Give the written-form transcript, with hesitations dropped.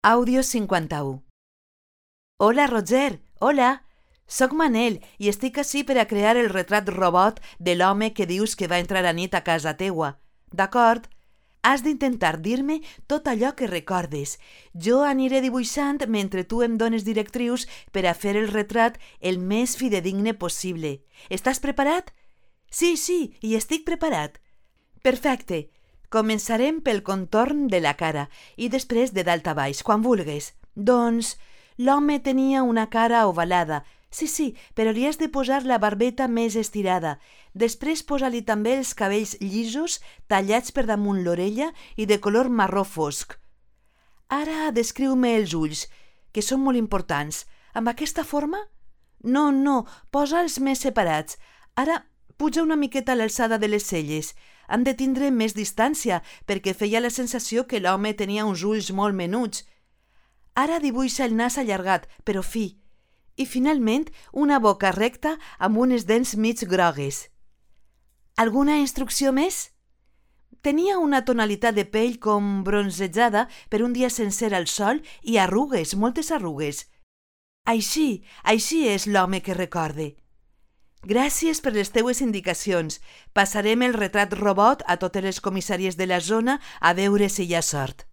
Àudio 51. Hola, Roger. Hola. Soc Manel i estic ací per a crear el retrat robot de l'home que dius que va entrar anit a casa teua. D'acord? Has d'intentar dir-me tot allò que recordes. Jo aniré dibuixant mentre tu em dones directrius per a fer el retrat el més fidedigne possible. Estàs preparat? Sí, hi estic preparat. Perfecte. Començarem pel contorn de la cara i després de dalt a baix, quan vulgues. Doncs, l'home tenia una cara ovalada. Sí, però li has de posar la barbeta més estirada. Després posa-li també els cabells llisos, tallats per damunt l'orella i de color marró fosc. Ara descriu-me els ulls, que són molt importants. Amb aquesta forma? No, posa'ls més separats. Ara puja una miqueta a l'alçada de les celles. Han de tindre més distància perquè feia la sensació que l'home tenia uns ulls molt menuts. Ara dibuixa el nas allargat, però fi. I finalment una boca recta amb unes dents mig grogues. Alguna instrucció més? Tenia una tonalitat de pell com bronzejada per un dia sencer al sol i arrugues, moltes arrugues. Així és l'home que recorde. Gràcies per les teues indicacions. Passarem el retrat robot a totes les comissaries de la zona a veure si hi ha sort.